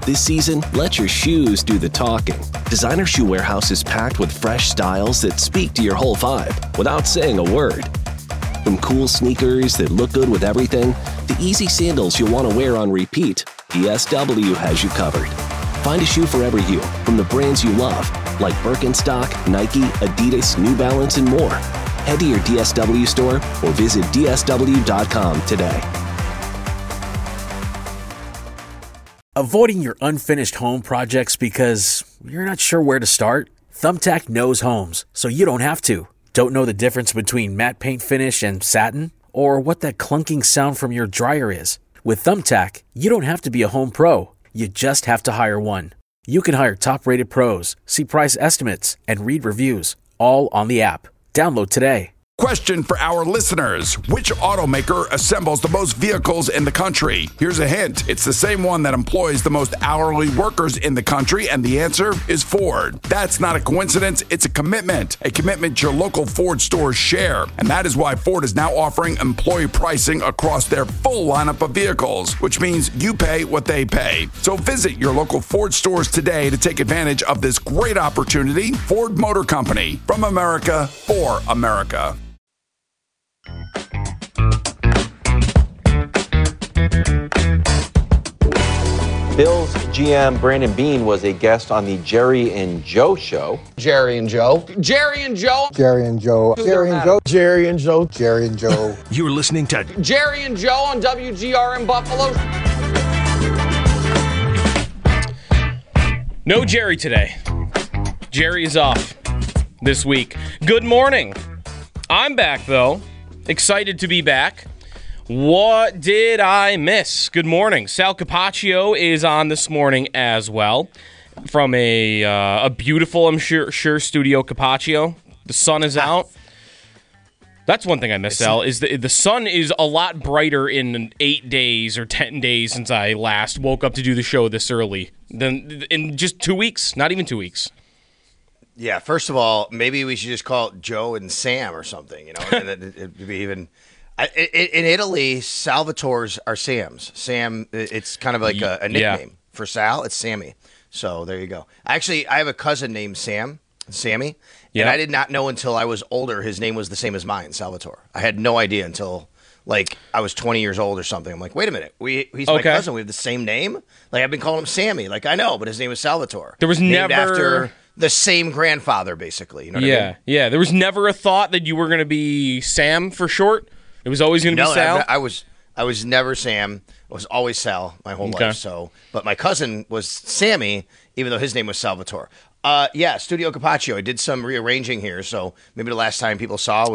This season, let your shoes do the talking. Designer Shoe Warehouse is packed with fresh styles that speak to your whole vibe without saying a word. From cool sneakers that look good with everything, to easy sandals you'll want to wear on repeat, DSW has you covered. Find a shoe for every you, from the brands you love, like Birkenstock, Nike, Adidas, New Balance, and more. Head to your DSW store or visit dsw.com today. Avoiding your unfinished home projects because you're not sure where to start? Thumbtack knows homes, so you don't have to. Don't know the difference between matte paint finish and satin? Or what that clunking sound from your dryer is? With Thumbtack, you don't have to be a home pro. You just have to hire one. You can hire top-rated pros, see price estimates, and read reviews, all on the app. Download today. Question for our listeners. Which automaker assembles the most vehicles in the country? Here's a hint. It's the same one that employs the most hourly workers in the country, and the answer is Ford. That's not a coincidence. It's a commitment your local Ford stores share. And that is why Ford is now offering employee pricing across their full lineup of vehicles, which means you pay what they pay. So visit your local Ford stores today to take advantage of this great opportunity. Ford Motor Company, from America, for America. Bills GM Brandon Beane was a guest on the Jerry and Joe show. Jerry and Joe. Jerry and Joe. Jerry and Joe. Jerry and Joe. Jerry and Joe. Jerry and Joe. You're listening to Jerry and Joe on WGR in Buffalo. No Jerry today. Jerry is off this week. Good morning. I'm back, though. Excited to be back. What did I miss? Good morning. Sal Capaccio is on this morning as well from a beautiful, I'm sure, Studio Capaccio. The sun is out. That's one thing I missed, Sal, is the sun is a lot brighter in 8 days or 10 days since I last woke up to do the show this early than in just 2 weeks, not even 2 weeks. Yeah, first of all, maybe we should just call it Joe and Sam or something, you know, and it'd be even. In Italy, Salvatores are Sam's. Sam, it's kind of like a nickname. Yeah. For Sal, it's Sammy. So there you go. Actually, I have a cousin named Sammy, and I did not know until I was older his name was the same as mine, Salvatore. I had no idea until, like, I was 20 years old or something. I'm like, wait a minute, he's my cousin. We have the same name? Like, I've been calling him Sammy. Like, I know, but his name is Salvatore. There was named never... after the same grandfather, basically. You know what I mean? Yeah. There was never a thought that you were going to be Sam for short? It was always going to be Sal? I was never Sam. I was always Sal my whole life. So, but my cousin was Sammy, even though his name was Salvatore. Studio Capaccio. I did some rearranging here, so maybe the last time people saw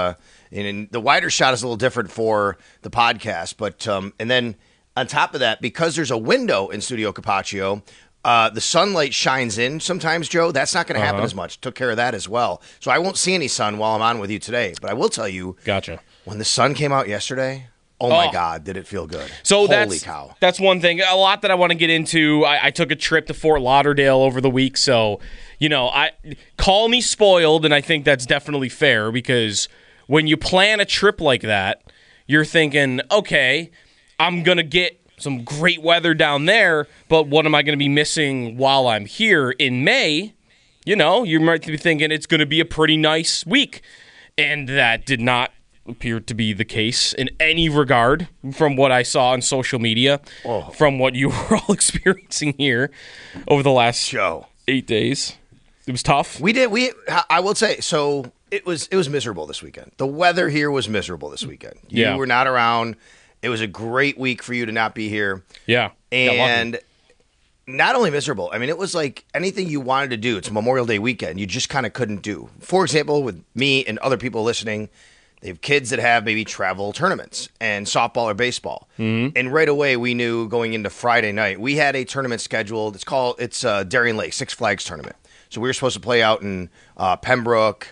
and the wider shot is a little different for the podcast. But and then on top of that, because there's a window in Studio Capaccio, the sunlight shines in sometimes, Joe. That's not going to happen as much. Took care of that as well. So I won't see any sun while I'm on with you today. But I will tell you, gotcha. When the sun came out yesterday, oh my God, did it feel good. So Holy cow. That's one thing. A lot that I want to get into. I took a trip to Fort Lauderdale over the week. So, you know, call me spoiled, and I think that's definitely fair because when you plan a trip like that, you're thinking, okay, I'm going to get some great weather down there, but what am I going to be missing while I'm here in May? You know, you might be thinking it's going to be a pretty nice week. And that did not appear to be the case in any regard from what I saw on social media, from what you were all experiencing here over the last 8 days. It was tough. I will say, so it was miserable this weekend. The weather here was miserable this weekend. You were not around. It was a great week for you to not be here. Yeah. And not only miserable, I mean, it was like anything you wanted to do. It's Memorial Day weekend. You just kind of couldn't do. For example, with me and other people listening, they have kids that have maybe travel tournaments and softball or baseball. Mm-hmm. And right away, we knew going into Friday night, we had a tournament scheduled. It's Darien Lake, Six Flags tournament. So we were supposed to play out in Pembroke.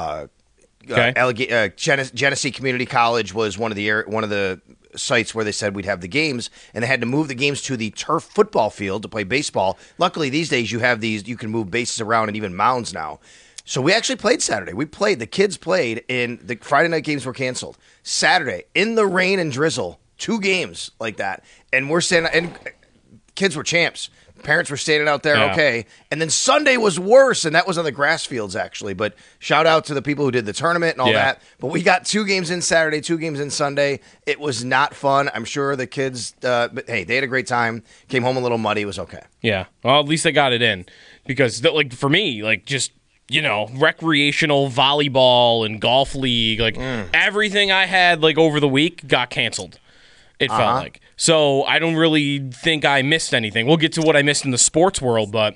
Genesee Community College was one of the sites where they said we'd have the games, and they had to move the games to the turf football field to play baseball. Luckily, these days you can move bases around and even mounds now. So we actually played Saturday. The kids played, and the Friday night games were canceled. Saturday, in the rain and drizzle, 2 games like that. And we're standing, and kids were champs. Parents were standing out there, Yeah. okay. And then Sunday was worse, and that was on the grass fields, actually. But shout out to the people who did the tournament and all that. But we got 2 games in Saturday, 2 games in Sunday. It was not fun. I'm sure the kids, but hey, they had a great time. Came home a little muddy. It was okay. Yeah. Well, at least they got it in. Because, like, for me, like, just, recreational volleyball and golf league, like, everything I had, like, over the week got canceled. It felt like. So I don't really think I missed anything. We'll get to what I missed in the sports world, but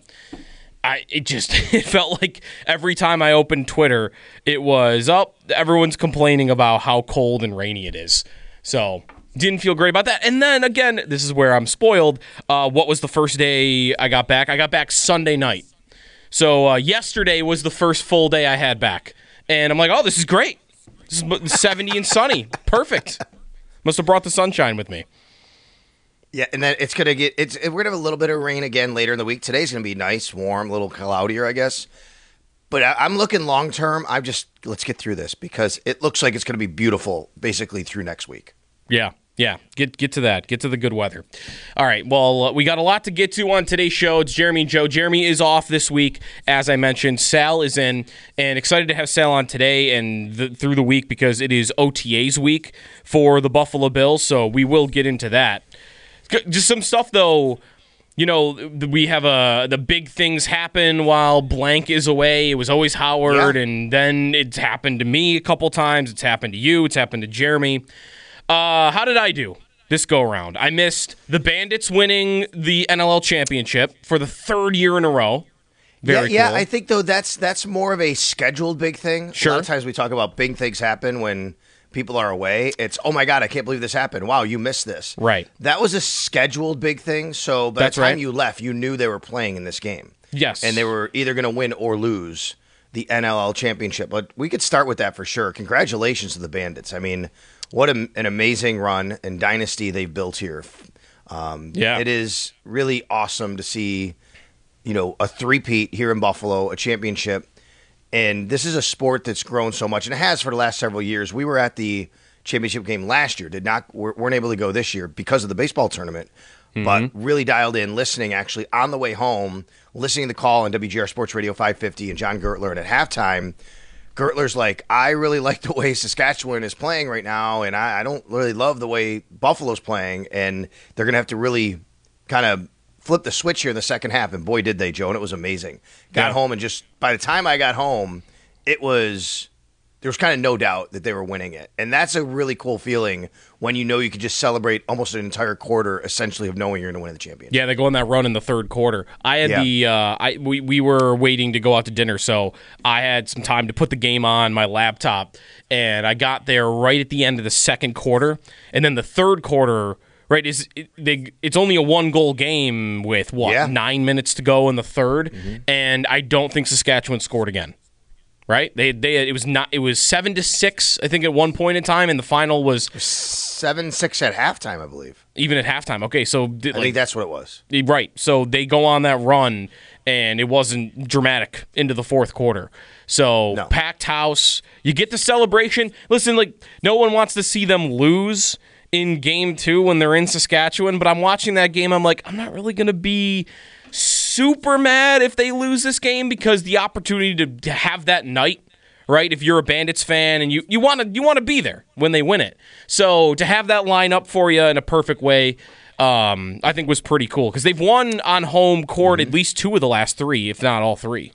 it felt like every time I opened Twitter, it was, everyone's complaining about how cold and rainy it is. So didn't feel great about that. And then, again, this is where I'm spoiled. What was the first day I got back? I got back Sunday night. So yesterday was the first full day I had back. And I'm like, oh, this is great. This is 70 and sunny. Perfect. Must have brought the sunshine with me. Yeah, and then we're gonna have a little bit of rain again later in the week. Today's gonna be nice, warm, a little cloudier, I guess. But I'm looking long term. Let's get through this because it looks like it's gonna be beautiful basically through next week. Yeah. Get to that. Get to the good weather. All right. Well, we got a lot to get to on today's show. It's Jeremy and Joe. Jeremy is off this week, as I mentioned. Sal is in, and excited to have Sal on today and through the week because it is OTAs week for the Buffalo Bills. So we will get into that. Just some stuff though. We have the big things happen while blank is away. It was always Howard, and then it's happened to me a couple times. It's happened to you. It's happened to Jeremy. How did I do this go-around? I missed the Bandits winning the NLL championship for the 3rd year in a row. Very cool. I think, though, that's more of a scheduled big thing. Sure. A lot of times we talk about big things happen when people are away. It's, oh, my God, I can't believe this happened. Wow, you missed this. Right. That was a scheduled big thing, so by the time you left, you knew they were playing in this game. Yes. And they were either going to win or lose the NLL championship. But we could start with that for sure. Congratulations to the Bandits. I mean, what an amazing run and dynasty they've built here. It is really awesome to see, a three-peat here in Buffalo, a championship. And this is a sport that's grown so much, and it has for the last several years. We were at the championship game last year, weren't able to go this year because of the baseball tournament, but really dialed in, listening actually on the way home, listening to the call on WGR Sports Radio 550 and John Gertler. And at halftime, Gertler's like, I really like the way Saskatchewan is playing right now, and I don't really love the way Buffalo's playing, and they're going to have to really kind of flip the switch here in the second half. And boy, did they, Joe, and it was amazing. Got home, and just by the time I got home, there was kind of no doubt that they were winning it. And that's a really cool feeling when you know you could just celebrate almost an entire quarter, essentially, of knowing you're going to win the championship. Yeah, they go on that run in the 3rd quarter. I had we were waiting to go out to dinner, so I had some time to put the game on my laptop, and I got there right at the end of the 2nd quarter, and then the 3rd quarter. Right, it's only a 1-goal game with 9 minutes to go in the 3rd, and I don't think Saskatchewan scored again. Right, it was 7-6, I think, at one point in time, and the final was 7-6 at halftime, I believe. Even at halftime, okay, so I think that's what it was. Right, so they go on that run, and it wasn't dramatic into the 4th quarter. So packed house, you get the celebration. Listen, no one wants to see them lose in Game 2 when they're in Saskatchewan, but I'm watching that game, I'm like, I'm not really going to be super mad if they lose this game because the opportunity to have that night, right, if you're a Bandits fan and you want to be there when they win it. So to have that line up for you in a perfect way, I think was pretty cool because they've won on home court at least 2 of the last 3, if not all 3.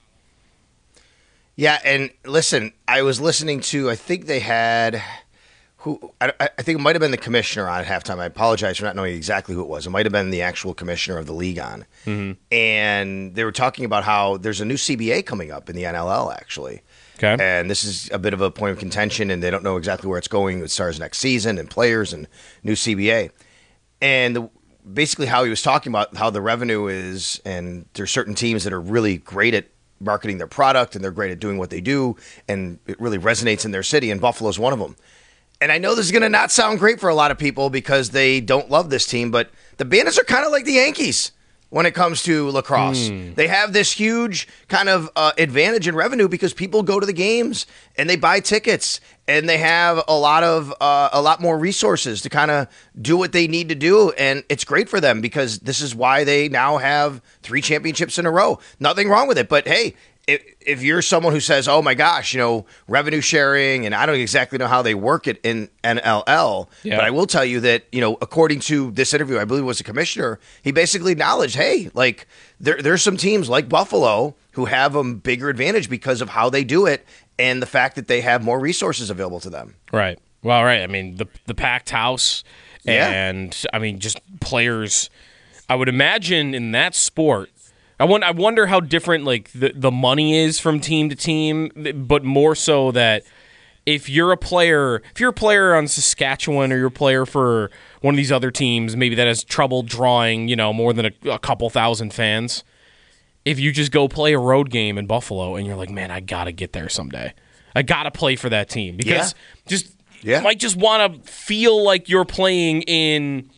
Yeah, and listen, I was listening to, I think they had... I think it might have been the commissioner on at halftime. I apologize for not knowing exactly who it was. It might have been the actual commissioner of the league on. And they were talking about how there's a new CBA coming up in the NLL, actually. Okay. And this is a bit of a point of contention, and they don't know exactly where it's going as far as next season and players and new CBA. And basically how he was talking about how the revenue is, and there's certain teams that are really great at marketing their product, and they're great at doing what they do, and it really resonates in their city, and Buffalo's one of them. And I know this is going to not sound great for a lot of people because they don't love this team, but the Bandits are kind of like the Yankees. when it comes to lacrosse. They have this huge kind of advantage in revenue because people go to the games and they buy tickets, and they have a lot more resources to kind of do what they need to do, and it's great for them because this is why they now have 3 championships in a row. Nothing wrong with it, but hey, if you're someone who says, oh my gosh, revenue sharing, and I don't exactly know how they work it in NLL, but I will tell you that, according to this interview, I believe it was the commissioner, he basically acknowledged, hey, like there's some teams like Buffalo who have a bigger advantage because of how they do it and the fact that they have more resources available to them. Right. Well, right. I mean, the packed house and, I mean, just players. I would imagine in that sport, I wonder how different like the money is from team to team, but more so that if you're a player on Saskatchewan, or you're a player for one of these other teams, maybe that has trouble drawing, more than a couple thousand fans, if you just go play a road game in Buffalo and you're like, man, I gotta get there someday, I gotta play for that team because you might just want to feel like you're playing in,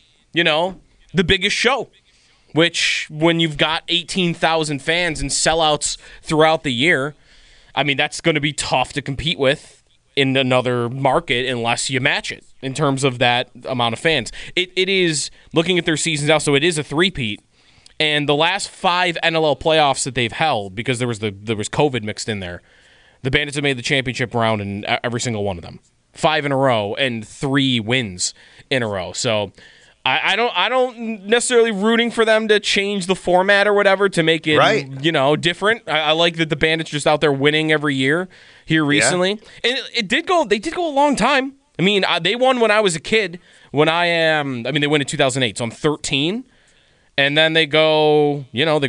the biggest show. Which, when you've got 18,000 fans and sellouts throughout the year, I mean, that's going to be tough to compete with in another market unless you match it in terms of that amount of fans. It is, looking at their seasons now, so it is a three-peat. And the last 5 NLL playoffs that they've held, because there was COVID mixed in there, the Bandits have made the championship round in every single one of them. 5 in a row and 3 wins in a row. So I don't necessarily rooting for them to change the format or whatever to make it different. I like that the Bandits just out there winning every year here recently, and they did go a long time. I mean, they won when I was a kid. They win in 2008, so I'm 13, and then they go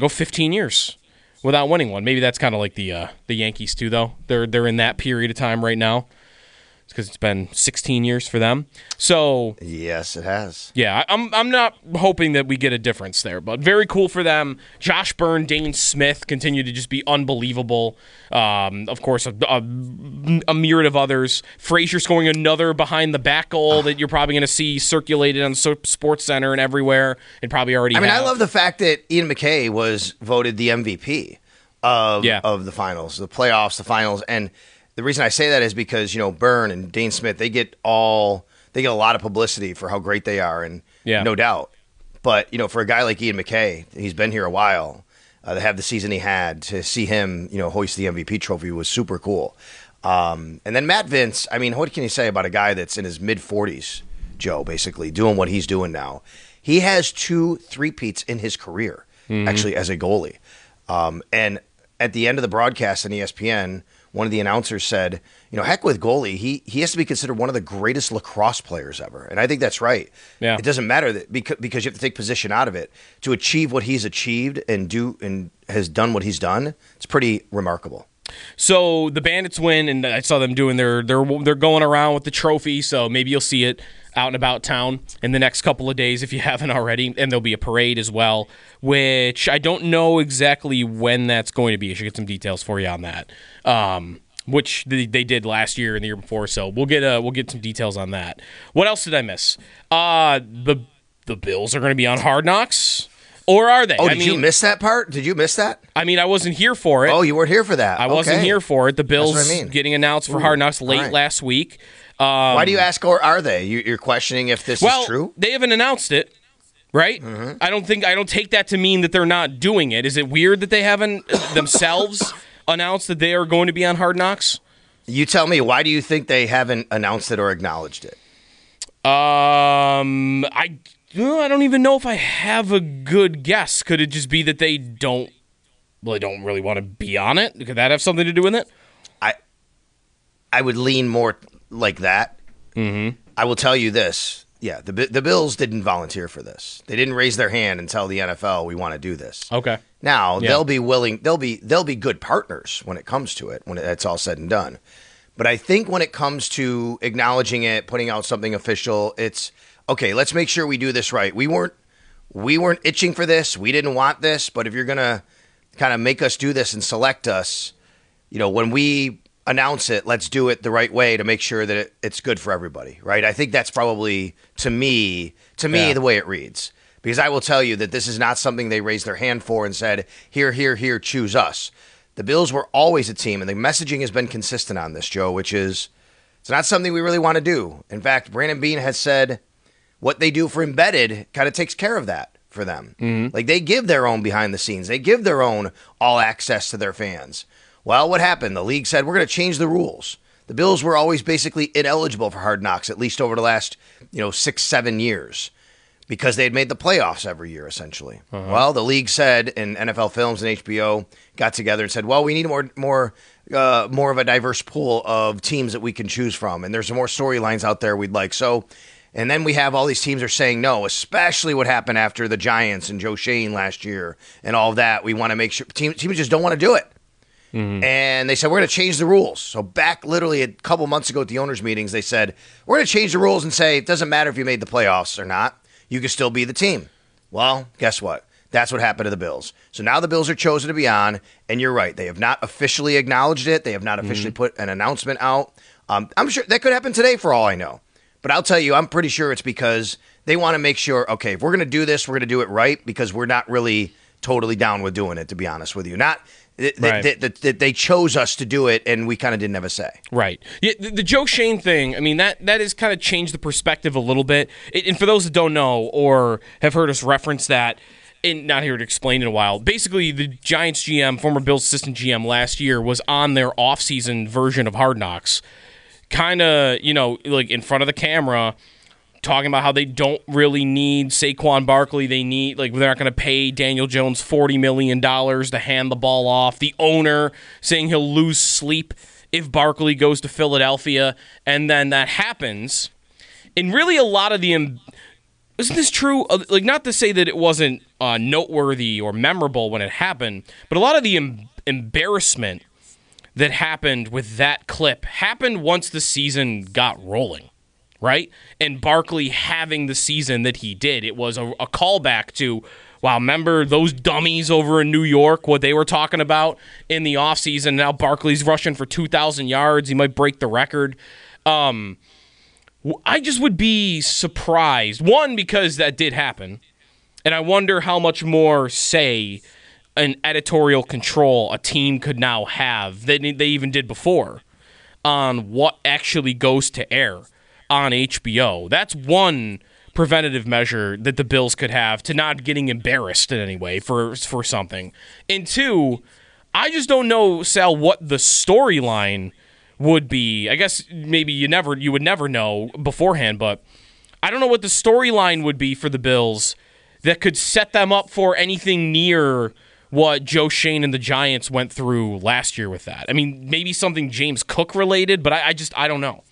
15 years without winning one. Maybe that's kind of like the Yankees too, though. They're in that period of time right now. Because it's been 16 years for them. So yes, it has. Yeah, I'm not hoping that we get a difference there, but very cool for them. Josh Byrne, Dane Smith continue to just be unbelievable. Of course, a myriad of others. Frazier scoring another behind the back goal that you're probably going to see circulated on Sports Center and everywhere, and probably already. I love the fact that Ian McKay was voted the MVP of the finals, the playoffs, the finals, and. The reason I say that is because, Byrne and Dane Smith, they get a lot of publicity for how great they are, and no doubt. But, for a guy like Ian McKay, he's been here a while, to have the season he had, to see him, hoist the MVP trophy was super cool. And then Matt Vince, what can you say about a guy that's in his mid-40s, Joe, basically, doing what he's doing now? He has 2 three-peats in his career, actually, as a goalie. And at the end of the broadcast on ESPN, one of the announcers said, heck with goalie, he has to be considered one of the greatest lacrosse players ever. And I think that's right. Yeah. It doesn't matter that because you have to take position out of it. To achieve what he's achieved and has done what he's done, it's pretty remarkable. So the Bandits win, and I saw them doing they're going around with the trophy, so maybe you'll see it out and about town in the next couple of days if you haven't already, and there'll be a parade as well, which I don't know exactly when that's going to be. I should get some details for you on that, which they did last year and the year before, so we'll get some details on that. What else did I miss? The Bills are going to be on Hard Knocks. Or are they? Oh, did you miss that part? Did you miss that? I wasn't here for it. Oh, you weren't here for that. I wasn't here for it. The Bills getting announced for Hard Knocks late last week. Why do you ask, or are they? You're questioning if this is true? Well, they haven't announced it, right? Mm-hmm. I don't take that to mean that they're not doing it. Is it weird that they haven't themselves announced that they are going to be on Hard Knocks? You tell me. Why do you think they haven't announced it or acknowledged it? I don't even know if I have a good guess. Could it just be that they don't really want to be on it? Could that have something to do with it? I would lean more like that. Mm-hmm. I will tell you this. Yeah, the Bills didn't volunteer for this. They didn't raise their hand and tell the NFL we want to do this. Okay. Now, they'll be willing. They'll be good partners when it comes to it, when it's all said and done. But I think when it comes to acknowledging it, putting out something official, it's okay, let's make sure we do this right. We weren't itching for this. We didn't want this. But if you're going to kind of make us do this and select us, when we announce it, let's do it the right way to make sure that it's good for everybody, right? I think that's probably, to me, the way it reads. Because I will tell you that this is not something they raised their hand for and said, here, choose us. The Bills were always a team, and the messaging has been consistent on this, Joe, which is it's not something we really want to do. In fact, Brandon Beane has said what they do for Embedded kind of takes care of that for them. Mm-hmm. Like, they give their own behind the scenes. They give their own all access to their fans. Well, what happened? The league said, we're going to change the rules. The Bills were always basically ineligible for Hard Knocks, at least over the last 6-7 years, because they had made the playoffs every year, essentially. Uh-huh. Well, the league said, and NFL Films and HBO got together and said, well, we need more of a diverse pool of teams that we can choose from, and there's some more storylines out there we'd like. So, and then we have all these teams are saying no, especially what happened after the Giants and Joe Shane last year and all of that. We want to make sure teams just don't want to do it. Mm-hmm. And they said, we're going to change the rules. So back literally a couple months ago at the owners' meetings, they said, we're going to change the rules and say it doesn't matter if you made the playoffs or not. You can still be the team. Well, guess what? That's what happened to the Bills. So now the Bills are chosen to be on, and you're right. They have not officially acknowledged it. They have not officially put an announcement out. I'm sure that could happen today for all I know. But I'll tell you, I'm pretty sure it's because they want to make sure, okay, if we're going to do this, we're going to do it right, because we're not really totally down with doing it, to be honest with you. Not that they chose us to do it, and we kind of didn't have a say. Right. Yeah, the Joe Shane thing, I mean, that has kind of changed the perspective a little bit. And for those that don't know or have heard us reference that, and not here to explain in a while, basically the Giants GM, former Bills assistant GM last year, was on their offseason version of Hard Knocks, kind of, like in front of the camera, talking about how they don't really need Saquon Barkley. They need, they're not going to pay Daniel Jones $40 million to hand the ball off. The owner saying he'll lose sleep if Barkley goes to Philadelphia. And then that happens. And really a lot of the, isn't this true? Not to say that it wasn't noteworthy or memorable when it happened, but a lot of the embarrassment that happened with that clip happened once the season got rolling. Right? And Barkley having the season that he did, it was a callback to, wow, remember those dummies over in New York, what they were talking about in the offseason? Now Barkley's rushing for 2,000 yards. He might break the record. I just would be surprised. One, because that did happen. And I wonder how much more say and editorial control a team could now have than they even did before on what actually goes to air on HBO. That's one preventative measure that the Bills could have to not getting embarrassed in any way for something. And two, I just don't know, Sal, what the storyline would be. I guess maybe you would never know beforehand, but I don't know what the storyline would be for the Bills that could set them up for anything near what Joe Shane and the Giants went through last year with that. I mean, maybe something James Cook related, but I don't know.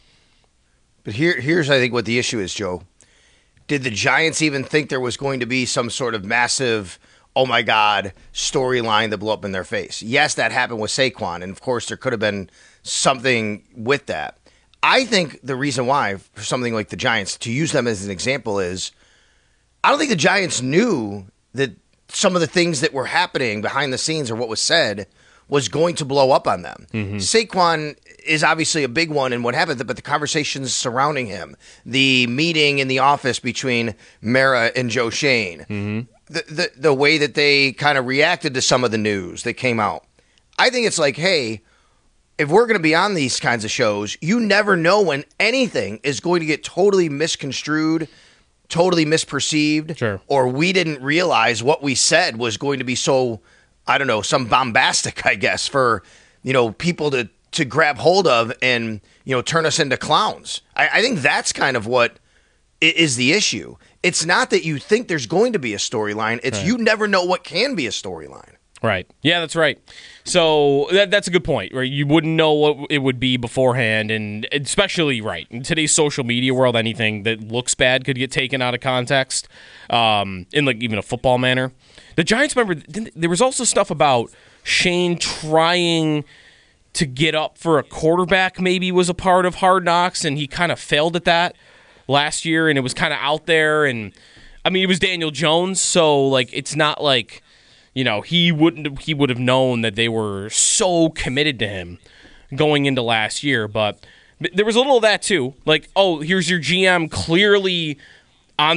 But here's, I think, what the issue is, Joe. Did the Giants even think there was going to be some sort of massive, oh my God, storyline that blew up in their face? Yes, that happened with Saquon, and of course there could have been something with that. I think the reason why, for something like the Giants, to use them as an example, is I don't think the Giants knew that some of the things that were happening behind the scenes or what was said was going to blow up on them. Mm-hmm. Saquon is obviously a big one in what happened, but the conversations surrounding him, the meeting in the office between Mara and Joe Shane, mm-hmm. the way that they kind of reacted to some of the news that came out. I think it's like, hey, if we're going to be on these kinds of shows, you never know when anything is going to get totally misconstrued, totally misperceived, sure. Or we didn't realize what we said was going to be so, I don't know, some bombastic, I guess, for, people to grab hold of and, turn us into clowns. I think that's kind of what is the issue. It's not that you think there's going to be a storyline. It's right. You never know what can be a storyline. Right. Yeah, that's right. So that's a good point, right? You wouldn't know what it would be beforehand, and especially, right, in today's social media world, anything that looks bad could get taken out of context in even a football manner. The Giants, remember, there was also stuff about Shane trying to get up for a quarterback, maybe was a part of Hard Knocks, and he kind of failed at that last year, and it was kind of out there. And I mean, it was Daniel Jones, so it's not like, he would have known that they were so committed to him going into last year. But there was a little of that too. Here's your GM clearly on this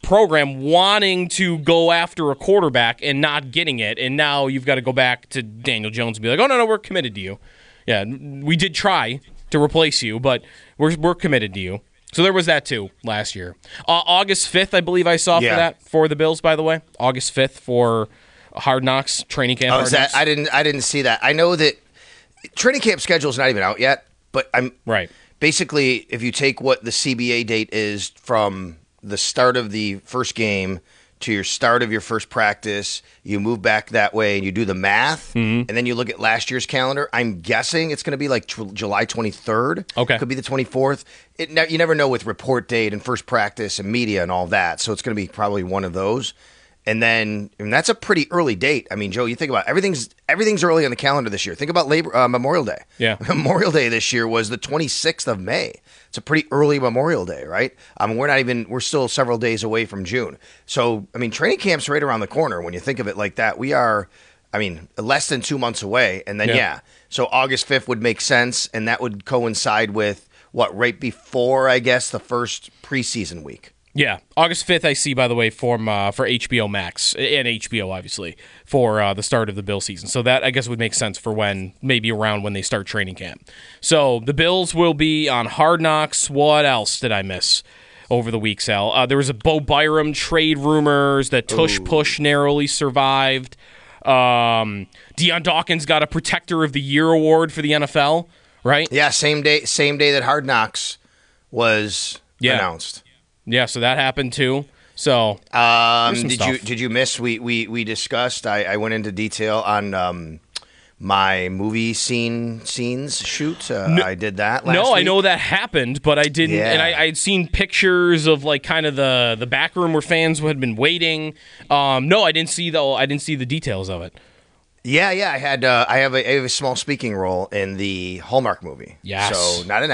program wanting to go after a quarterback and not getting it, and now you've got to go back to Daniel Jones and be like, oh, no, we're committed to you. Yeah, we did try to replace you, but we're committed to you. So there was that, too, last year. August 5th, I believe I saw for the Bills, by the way. August 5th for Hard Knocks, training camp. Oh, is that? I didn't see that. I know that training camp schedule is not even out yet, but I'm right. Basically, if you take what the CBA date is from the start of the first game to your start of your first practice, you move back that way and you do the math, and then you look at last year's calendar. I'm guessing it's going to be like July 23rd. Okay. Could be the 24th. You never know with report date and first practice and media and all that, so it's going to be probably one of those. And then that's a pretty early date. I mean, Joe, you think about it, everyth's early on the calendar this year. Think about Memorial Day. Yeah. Memorial Day this year was the 26th of May. It's a pretty early Memorial Day, right? We're still several days away from June. So, I mean, training camp's right around the corner when you think of it like that. We are, less than 2 months away. And then, so August 5th would make sense, and that would coincide with right before, I guess, the first preseason week. Yeah, August 5th, I see, by the way, for HBO Max and HBO, obviously, for the start of the Bill season. So that, I guess, would make sense for maybe around when they start training camp. So the Bills will be on Hard Knocks. What else did I miss over the week, Sal? There was a Bo Byram trade rumors that Tush Push narrowly survived. Deion Dawkins got a Protector of the Year award for the NFL, right? Yeah, same day that Hard Knocks was announced. Yeah, so that happened too. So, did you miss? We discussed. I went into detail on my movie scenes shoot. I did that last week. I know that happened, but I didn't. Yeah. And I had seen pictures of like kind of the back room where fans had been waiting. I didn't see the details of it. Yeah. I have a small speaking role in the Hallmark movie. Yes. So not an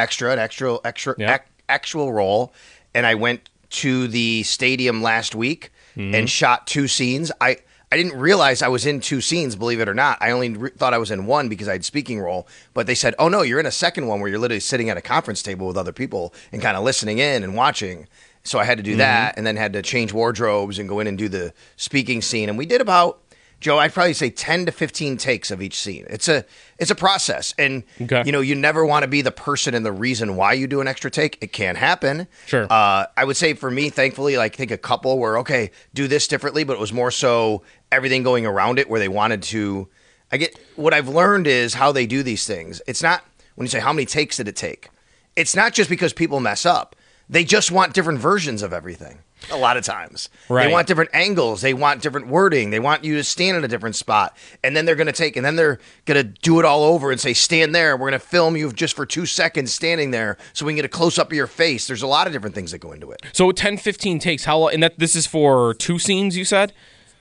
actual role. And I went to the stadium last week and shot 2 scenes. I didn't realize I was in 2 scenes, believe it or not. I only thought I was in 1 because I had speaking role. But they said, oh, no, you're in a second one where you're literally sitting at a conference table with other people and kind of listening in and watching. So I had to do that and then had to change wardrobes and go in and do the speaking scene. And we did about, Joe, I'd probably say 10 to 15 takes of each scene. It's a process. And, you never want to be the person and the reason why you do an extra take. It can happen. Sure. I would say for me, thankfully, I think a couple were, okay, do this differently, but it was more so everything going around it where they wanted to. What I've learned is how they do these things. It's not, when you say how many takes did it take, it's not just because people mess up. They just want different versions of everything. A lot of times. Right. They want different angles. They want different wording. They want you to stand in a different spot. And then they're going to do it all over and say, stand there. We're going to film you just for 2 seconds standing there so we can get a close-up of your face. There's a lot of different things that go into it. So 10, 15 takes, how long? And this is for 2 scenes, you said?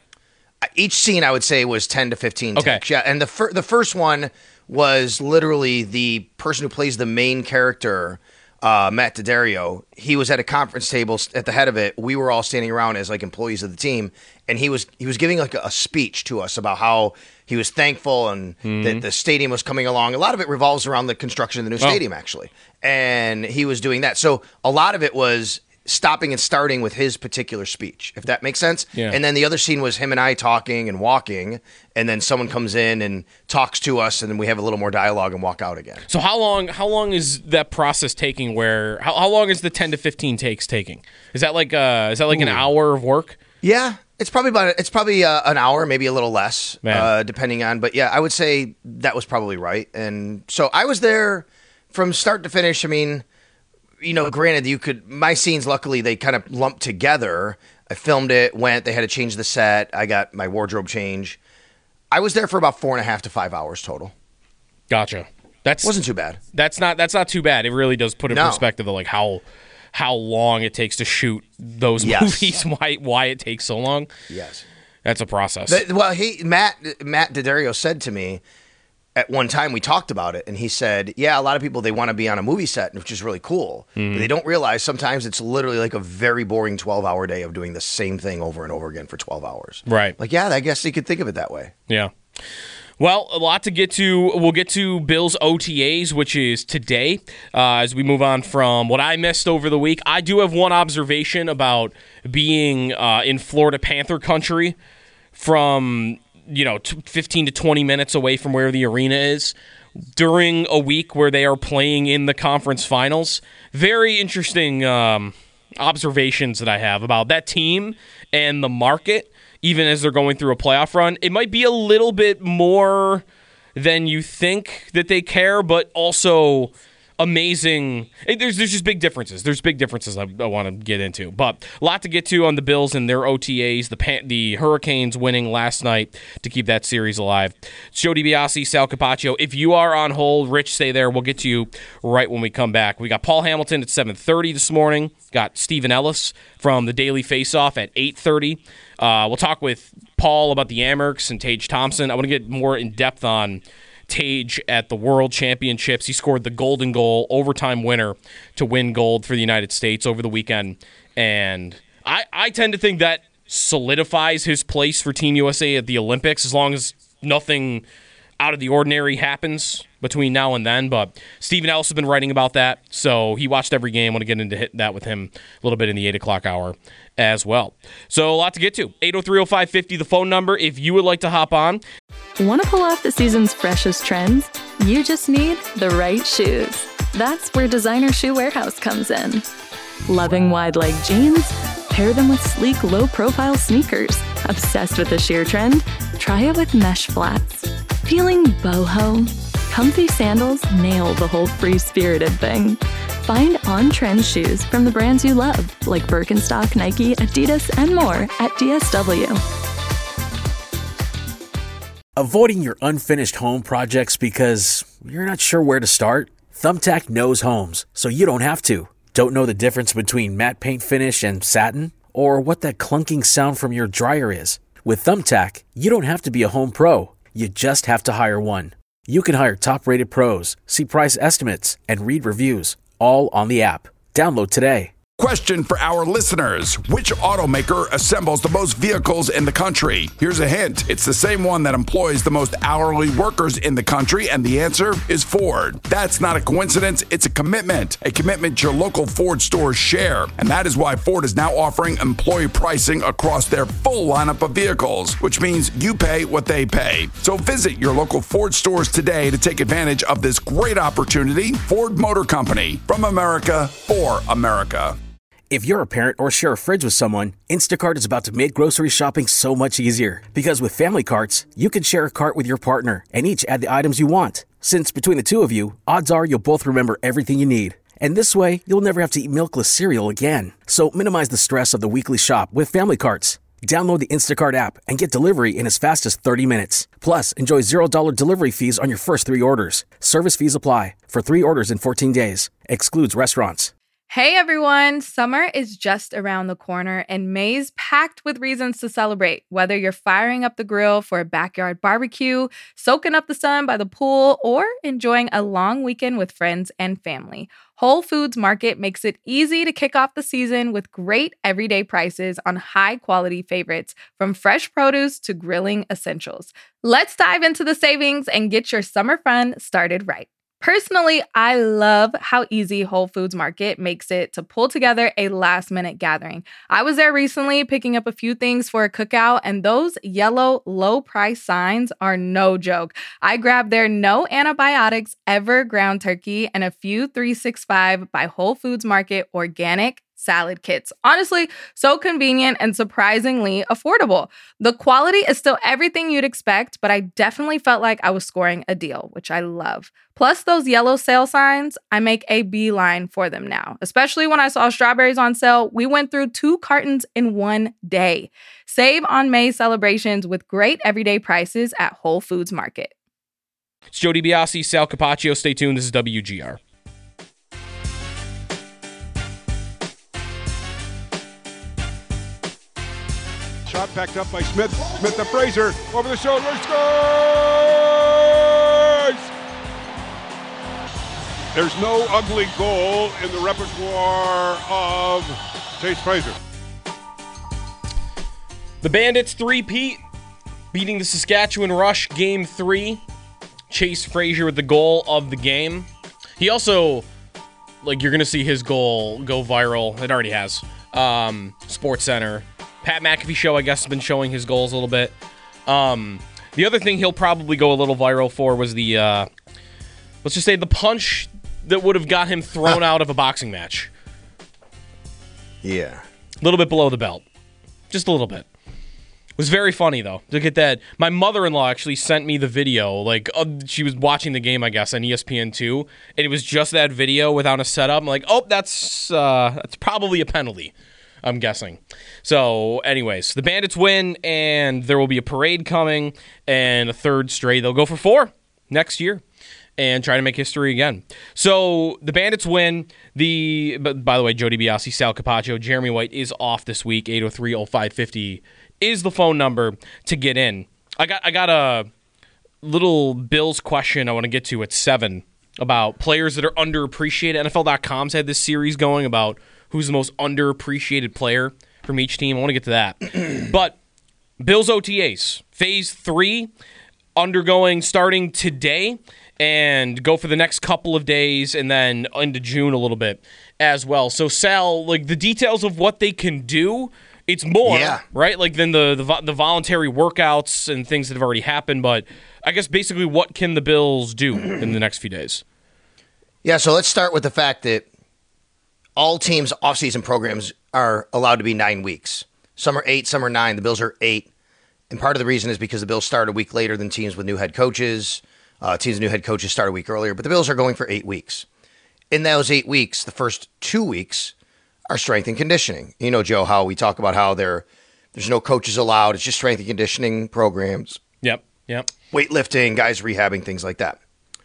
Each scene, I would say, was 10 to 15 takes. Yeah, and the first one was literally the person who plays the main character, Matt Daddario. He was at a conference table at the head of it. We were all standing around as employees of the team, and he was giving a speech to us about how he was thankful and that the stadium was coming along. A lot of it revolves around the construction of the new stadium, actually, and he was doing that. So a lot of it was stopping and starting with his particular speech, if that makes sense. Yeah. And then the other scene was him and I talking and walking, and then someone comes in and talks to us, and then we have a little more dialogue and walk out again. So how long is that process taking? How long is the 10 to 15 takes taking? Is that like an hour of work? Yeah, it's probably an hour, maybe a little less, depending on. But yeah, I would say that was probably right. And so I was there from start to finish. I mean, granted, my scenes, luckily, they kind of lumped together. I filmed it, they had to change the set. I got my wardrobe change. I was there for about 4.5 to 5 hours total. Gotcha. Wasn't too bad. That's not too bad. It really does put in perspective of how long it takes to shoot those movies, why it takes so long. Yes. That's a process. Matt Daddario said to me, at one time we talked about it, and he said, a lot of people, they want to be on a movie set, which is really cool. But they don't realize sometimes it's literally like a very boring 12-hour day of doing the same thing over and over again for 12 hours. Right. I guess you could think of it that way. Yeah. Well, a lot to get to. We'll get to Bills OTAs, which is today, as we move on from what I missed over the week. I do have one observation about being in Florida Panther country from 15 to 20 minutes away from where the arena is during a week where they are playing in the conference finals. Very interesting observations that I have about that team and the market. Even as they're going through a playoff run, it might be a little bit more than you think that they care, but also amazing. There's just big differences. There's big differences I want to get into, but a lot to get to on the Bills and their OTAs. The Hurricanes winning last night to keep that series alive. It's Joe DiBiase, Sal Capaccio. If you are on hold, Rich, stay there. We'll get to you right when we come back. We got Paul Hamilton at 7:30 this morning. Got Stephen Ellis from the Daily Faceoff at 8:30. We'll talk with Paul about the Amherst and Tage Thompson. I want to get more in depth on Tage at the World Championships. He scored the golden goal, overtime winner to win gold for the United States over the weekend. And I tend to think that solidifies his place for Team USA at the Olympics as long as nothing out of the ordinary happens between now and then. But Stephen Ellis has been writing about that, so he watched every game. I want to get into that with him a little bit in the 8 o'clock hour as well. So a lot to get to. 803-0550, the phone number, if you would like to hop on. Want to pull off the season's freshest trends? You just need the right shoes. That's where Designer Shoe Warehouse comes in. Loving wide leg jeans? Pair them with sleek, low-profile sneakers. Obsessed with the sheer trend? Try it with mesh flats. Feeling boho? Comfy sandals nail the whole free-spirited thing. Find on-trend shoes from the brands you love, like Birkenstock, Nike, Adidas, and more at DSW. Avoiding your unfinished home projects because you're not sure where to start? Thumbtack knows homes, so you don't have to. Don't know the difference between matte paint finish and satin? Or what that clunking sound from your dryer is? With Thumbtack, you don't have to be a home pro. You just have to hire one. You can hire top-rated pros, see price estimates, and read reviews, all on the app. Download today. Question for our listeners. Which automaker assembles the most vehicles in the country? Here's a hint. It's the same one that employs the most hourly workers in the country, and the answer is Ford. That's not a coincidence. It's a commitment your local Ford stores share. And that is why Ford is now offering employee pricing across their full lineup of vehicles, which means you pay what they pay. So visit your local Ford stores today to take advantage of this great opportunity. Ford Motor Company, from America, for America. If you're a parent or share a fridge with someone, Instacart is about to make grocery shopping so much easier. Because with family carts, you can share a cart with your partner and each add the items you want. Since between the two of you, odds are you'll both remember everything you need. And this way, you'll never have to eat milkless cereal again. So minimize the stress of the weekly shop with family carts. Download the Instacart app and get delivery in as fast as 30 minutes. Plus, enjoy $0 delivery fees on your first 3 orders. Service fees apply for 3 orders in 14 days. Excludes restaurants. Hey everyone, summer is just around the corner and May's packed with reasons to celebrate. Whether you're firing up the grill for a backyard barbecue, soaking up the sun by the pool, or enjoying a long weekend with friends and family, Whole Foods Market makes it easy to kick off the season with great everyday prices on high-quality favorites, from fresh produce to grilling essentials. Let's dive into the savings and get your summer fun started right. Personally, I love how easy Whole Foods Market makes it to pull together a last-minute gathering. I was there recently picking up a few things for a cookout, and those yellow low-price signs are no joke. I grabbed their no antibiotics ever ground turkey and a few 365 by Whole Foods Market organic salad kits. Honestly, so convenient and surprisingly affordable. The quality is still everything you'd expect, but I definitely felt like I was scoring a deal, which I love. Plus, those yellow sale signs, I make a beeline for them now. Especially when I saw strawberries on sale, we went through 2 cartons in one day. Save on May celebrations with great everyday prices at Whole Foods Market. It's Joe DiBiase, Sal Capaccio. Stay tuned. This is WGR. Shot backed up by Smith. Smith to Fraser. Over the shoulder. Scores! There's no ugly goal in the repertoire of Chase Fraser. The Bandits three-peat beating the Saskatchewan Rush Game 3. Chase Frazier with the goal of the game. He also, you're going to see his goal go viral. It already has. Sports Center. Pat McAfee show, I guess, has been showing his goals a little bit. The other thing he'll probably go a little viral for was the, let's just say, the punch that would have got him thrown out of a boxing match. Yeah. A little bit below the belt. Just a little bit. It was very funny, though. Look at that. My mother-in-law actually sent me the video. She was watching the game, I guess, on ESPN2, and it was just that video without a setup. I'm like, oh, that's probably a penalty, I'm guessing. So, anyways, the Bandits win, and there will be a parade coming, and a third straight. They'll go for 4 next year and try to make history again. So, the Bandits win. But by the way, Joe DiBiase, Sal Capaccio, Jeremy White is off this week. 803-0550 is the phone number to get in. I got a little Bills question I want to get to at 7 about players that are underappreciated. NFL.com's had this series going about who's the most underappreciated player from each team. I want to get to that. But Bills OTAs, Phase 3, starting today, and go for the next couple of days, and then into June a little bit as well. So, Sal, the details of what they can do, it's more, right? Than the voluntary workouts and things that have already happened. But I guess basically what can the Bills do in the next few days? Yeah, so let's start with the fact that all teams' offseason programs are allowed to be 9 weeks. Some are 8, some are 9. The Bills are 8. And part of the reason is because the Bills start a week later than teams with new head coaches. Teams with new head coaches start a week earlier. But the Bills are going for 8 weeks. In those 8 weeks, the first 2 weeks are strength and conditioning. You know, Joe, how we talk about how there's no coaches allowed. It's just strength and conditioning programs. Yep. Weightlifting, guys rehabbing, things like that.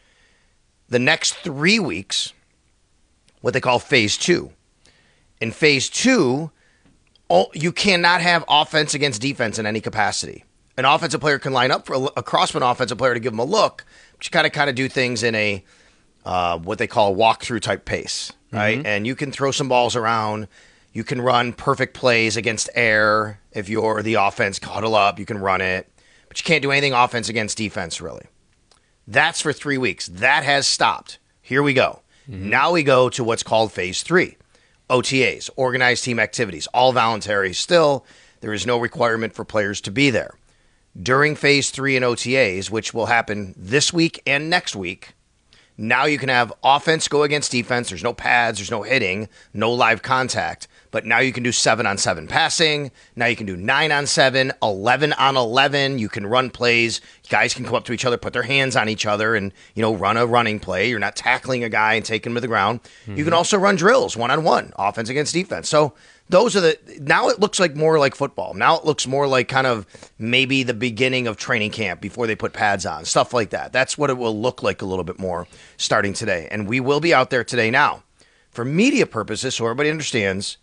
The next 3 weeks, what they call Phase 2. In Phase 2, you cannot have offense against defense in any capacity. An offensive player can line up for a crossman offensive player to give them a look, but you got to kind of do things in a what they call a walkthrough type pace, right? Mm-hmm. And you can throw some balls around. You can run perfect plays against air. If you're the offense, huddle up, you can run it. But you can't do anything offense against defense, really. That's for 3 weeks. That has stopped. Here we go. Mm-hmm. Now we go to what's called Phase 3. OTAs, organized team activities, all voluntary still. There is no requirement for players to be there. During Phase 3 and OTAs, which will happen this week and next week, now you can have offense go against defense. There's no pads, there's no hitting, no live contact. But now you can do 7-on-7 passing. Now you can do 9-on-7, 11-on-11. You can run plays. Guys can come up to each other, put their hands on each other, and run a running play. You're not tackling a guy and taking him to the ground. Mm-hmm. You can also run drills, 1-on-1, offense against defense. So those are now it looks like more like football. Now it looks more like kind of maybe the beginning of training camp before they put pads on, stuff like that. That's what it will look like a little bit more starting today. And we will be out there today. Now, for media purposes, so everybody understands,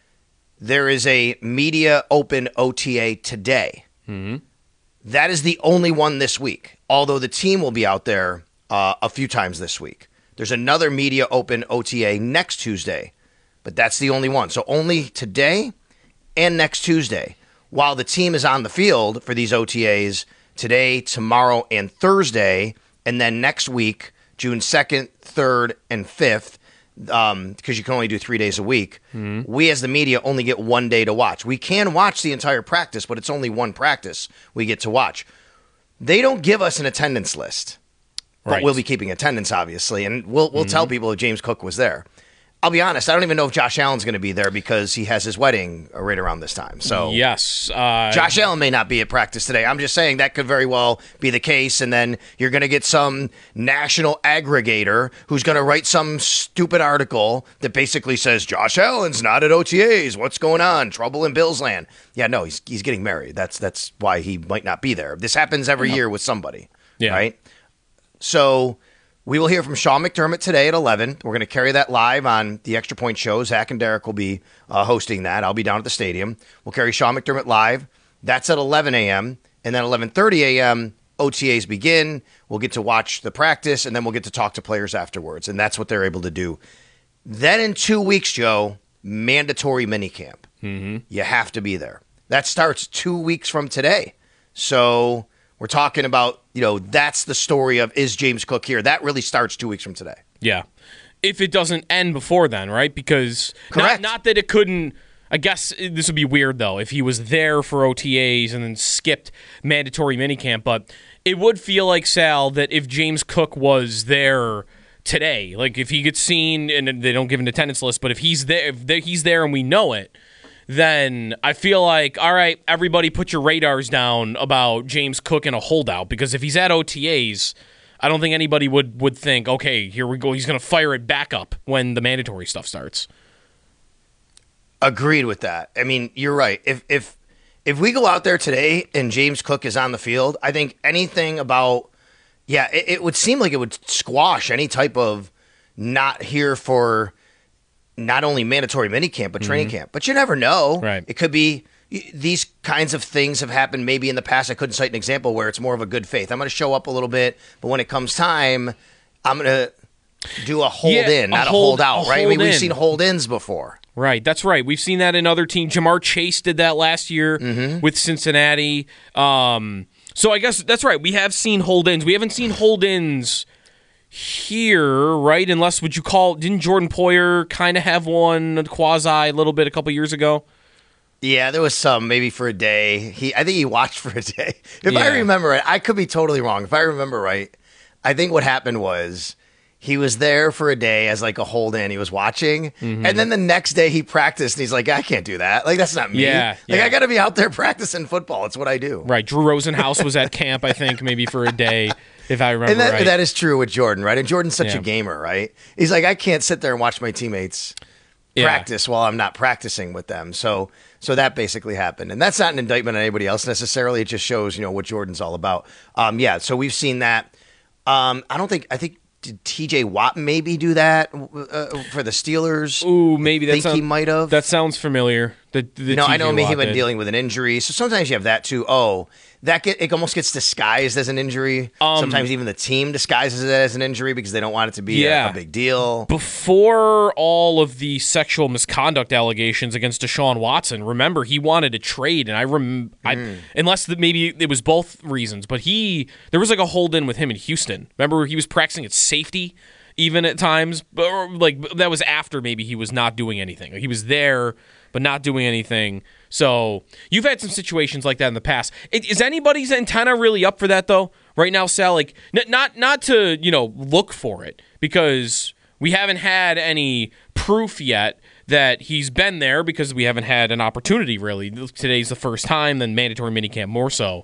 there is a media open OTA today. Mm-hmm. That is the only one this week, although the team will be out there a few times this week. There's another media open OTA next Tuesday, but that's the only one. So only today and next Tuesday, while the team is on the field for these OTAs today, tomorrow, and Thursday, and then next week, June 2nd, 3rd, and 5th, because you can only do 3 days a week, we as the media only get 1 day to watch. We can watch the entire practice, but it's only one practice we get to watch. They don't give us an attendance list, but we'll be keeping attendance, obviously, and we'll tell people if James Cook was there. I'll be honest, I don't even know if Josh Allen's going to be there because he has his wedding right around this time. So yes, Josh Allen may not be at practice today. I'm just saying that could very well be the case, and then you're going to get some national aggregator who's going to write some stupid article that basically says Josh Allen's not at OTAs. What's going on? Trouble in Bills land. Yeah, no, he's getting married. That's why he might not be there. This happens every year with somebody, right? So we will hear from Sean McDermott today at 11. We're going to carry that live on the Extra Point show. Zach and Derek will be hosting that. I'll be down at the stadium. We'll carry Sean McDermott live. That's at 11 a.m. And then 11:30 a.m., OTAs begin. We'll get to watch the practice, and then we'll get to talk to players afterwards. And that's what they're able to do. Then in 2 weeks, Joe, mandatory minicamp. Mm-hmm. You have to be there. That starts 2 weeks from today. So we're talking about, that's the story of, is James Cook here? That really starts 2 weeks from today. Yeah. If it doesn't end before then, right? Because Correct. Not that it couldn't. I guess this would be weird, though, if he was there for OTAs and then skipped mandatory minicamp. But it would feel like, Sal, that if James Cook was there today, like if he gets seen, and they don't give an attendance list, but if he's there and we know it, then I feel like, all right, everybody put your radars down about James Cook and a holdout. Because if he's at OTAs, I don't think anybody would think, okay, here we go, he's going to fire it back up when the mandatory stuff starts. Agreed with that. I mean, you're right. If we go out there today and James Cook is on the field, I think anything about, it would seem like it would squash any type of not here for not only mandatory minicamp, but training camp. But you never know. Right. It could be these kinds of things have happened maybe in the past. I couldn't cite an example where it's more of a good faith. I'm going to show up a little bit, but when it comes time, I'm going to do a hold-in, not a hold-out, right? I mean, we've seen hold-ins before. Right, that's right. We've seen that in other teams. Jamar Chase did that last year with Cincinnati. So I guess that's right. We have seen hold-ins. We haven't seen hold-ins here, right? Unless, didn't Jordan Poyer kind of have one quasi a little bit a couple years ago? Yeah, there was some, maybe for a day. I think he watched for a day. If I remember right, I could be totally wrong. If I remember right, I think what happened was he was there for a day as like a hold-in. He was watching. And then the next day he practiced and he's like, I can't do that. Like, that's not me. I got to be out there practicing football. It's what I do. Right. Drew Rosenhaus was at camp, I think, maybe for a day, if I remember right. That is true with Jordan, right? And Jordan's such a gamer, right? He's like, I can't sit there and watch my teammates practice while I'm not practicing with them. So that basically happened. And that's not an indictment on anybody else necessarily. It just shows, what Jordan's all about. So we've seen that. I think did TJ Watt maybe do that for the Steelers? Ooh, maybe he might have. That sounds familiar. I know he's been dealing with an injury, so sometimes you have that too. It almost gets disguised as an injury. Sometimes even the team disguises it as an injury because they don't want it to be a big deal. Before all of the sexual misconduct allegations against Deshaun Watson, remember he wanted to trade, and unless maybe it was both reasons, but there was like a hold-in with him in Houston. Remember he was practicing at safety even at times, but that was after maybe he was not doing anything. He was there but not doing anything. So you've had some situations like that in the past. Is anybody's antenna really up for that though? Right now, Sal, like not to look for it because we haven't had any proof yet that he's been there because we haven't had an opportunity really. Today's the first time, then mandatory minicamp more so.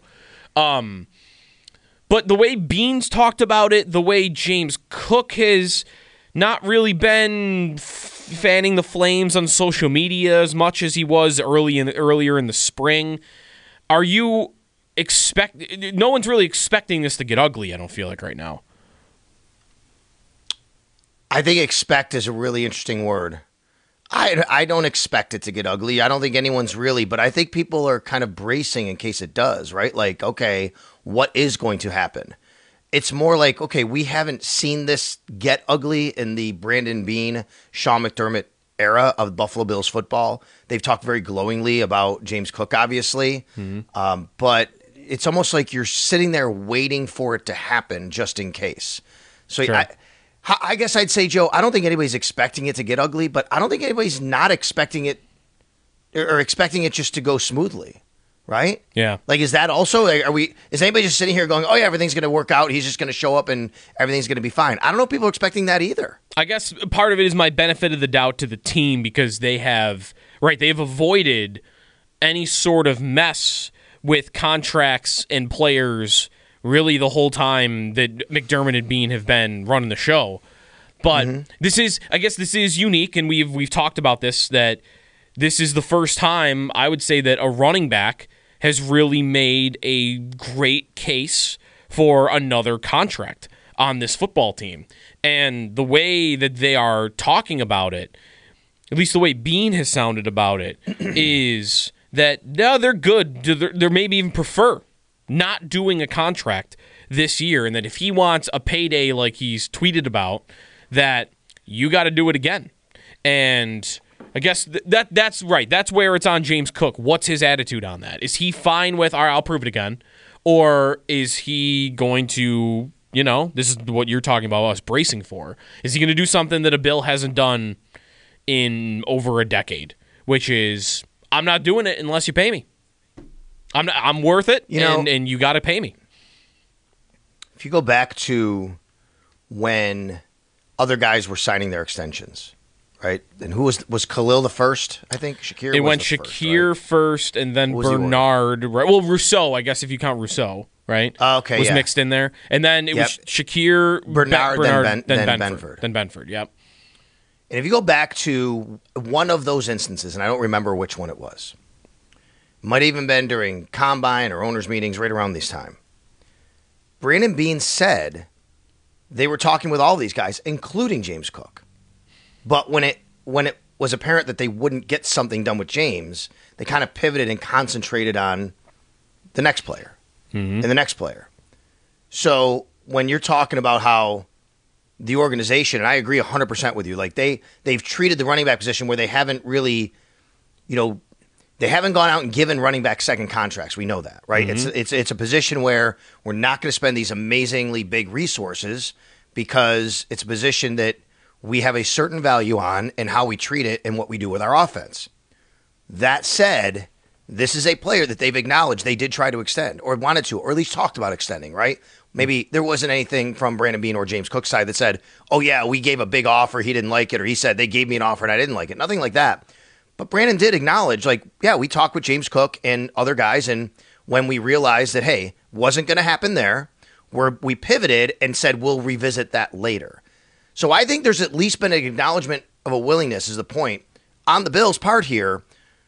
But the way Beans talked about it, the way James Cook has not really been fanning the flames on social media as much as he was earlier in the spring. Are you no one's really expecting this to get ugly, I don't feel like right now. I think expect is a really interesting word. I don't expect it to get ugly. I don't think anyone's really, but I think people are kind of bracing in case it does, right? Like, okay, what is going to happen? It's more like, okay, we haven't seen this get ugly in the Brandon Beane, Sean McDermott era of Buffalo Bills football. They've talked very glowingly about James Cook, obviously, but it's almost like you're sitting there waiting for it to happen just in case. So sure. I guess I'd say, Joe, I don't think anybody's expecting it to get ugly, but I don't think anybody's not expecting it or expecting it just to go smoothly. Right? Yeah. Like, is that also, is anybody just sitting here going, oh yeah, everything's going to work out. He's just going to show up and everything's going to be fine. I don't know if people are expecting that either. I guess part of it is my benefit of the doubt to the team because they've avoided any sort of mess with contracts and players really the whole time that McDermott and Beane have been running the show. But this is unique, and we've talked about this, that this is the first time I would say that a running back has really made a great case for another contract on this football team. And the way that they are talking about it, at least the way Beane has sounded about it, is that no, they're good. They're maybe even prefer not doing a contract this year, and that if he wants a payday like he's tweeted about, that you got to do it again. And I guess that's right. That's where it's on James Cook. What's his attitude on that? Is he fine with, all right, I'll prove it again? Or is he going to, this is what you're talking about us bracing for. Is he going to do something that a Bill hasn't done in over a decade, which is, I'm not doing it unless you pay me. I'm worth it, and you got to pay me. If you go back to when other guys were signing their extensions, right? And who was Khalil the first? I think Shakir. It went Shakir first, and then Bernard. Right? Well, Rousseau, I guess if you count Rousseau, right? Okay, was mixed in there, and then it was Shakir, Bernard, then Benford. Then Benford. Yep. And if you go back to one of those instances, and I don't remember which one it was, might have even been during combine or owners' meetings right around this time. Brandon Beane said they were talking with all these guys, including James Cook. But when it was apparent that they wouldn't get something done with James, they kind of pivoted and concentrated on the next player and the next player. So when you're talking about how the organization, and I agree 100% with you, like they've treated the running back position where they haven't really, they haven't gone out and given running back second contracts. We know that, right? It's a position where we're not going to spend these amazingly big resources because it's a position that we have a certain value on and how we treat it and what we do with our offense. That said, this is a player that they've acknowledged they did try to extend or wanted to, or at least talked about extending, right? Maybe there wasn't anything from Brandon Beane or James Cook's side that said, oh, yeah, we gave a big offer, he didn't like it, or he said they gave me an offer and I didn't like it. Nothing like that. But Brandon did acknowledge, we talked with James Cook and other guys, and when we realized that, hey, wasn't going to happen there, we pivoted and said we'll revisit that later. So I think there's at least been an acknowledgement of a willingness, is the point, on the Bills' part here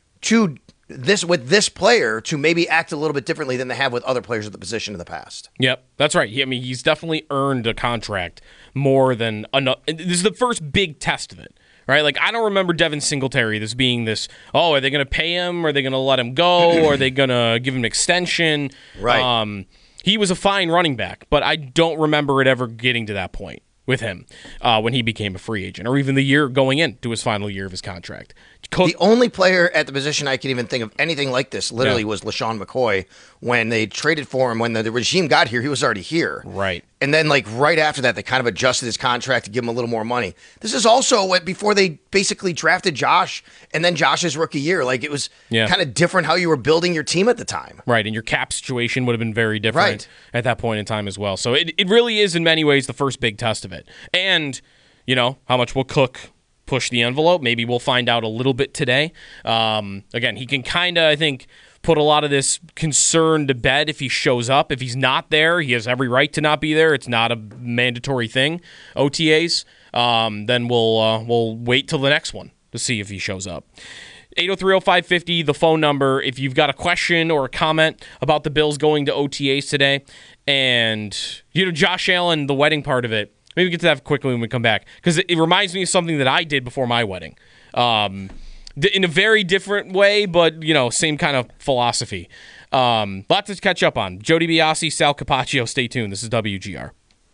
to with this player to maybe act a little bit differently than they have with other players at the position in the past. Yep, that's right. He's definitely earned a contract more than enough. This is the first big test of it, right? I don't remember Devin Singletary this being this, are they going to pay him? Are they going to let him go? Or are they going to give him an extension? Right. He was a fine running back, but I don't remember it ever getting to that point with him when he became a free agent, or even the year going into his final year of his contract. The only player at the position I can even think of anything like this literally was LaShawn McCoy. When they traded for him, when the regime got here, he was already here. Right. And then right after that, they kind of adjusted his contract to give him a little more money. This is also before they basically drafted Josh and then Josh's rookie year. It was kind of different how you were building your team at the time. Right, and your cap situation would have been very different at that point in time as well. So it really is in many ways the first big test of it. And, how much will Cook push the envelope? Maybe we'll find out a little bit today. Again, he can kind of, I think, put a lot of this concern to bed if he shows up. If he's not there, he has every right to not be there. It's not a mandatory thing, OTAs. Then we'll wait till the next one to see if he shows up. 803-0550, the phone number, if you've got a question or a comment about the Bills going to OTAs today. And, Josh Allen, the wedding part of it, maybe get to that quickly when we come back, because it reminds me of something that I did before my wedding. In a very different way, but, same kind of philosophy. Lots to catch up on. Joe DiBiase, Sal Capaccio, stay tuned. This is WGR.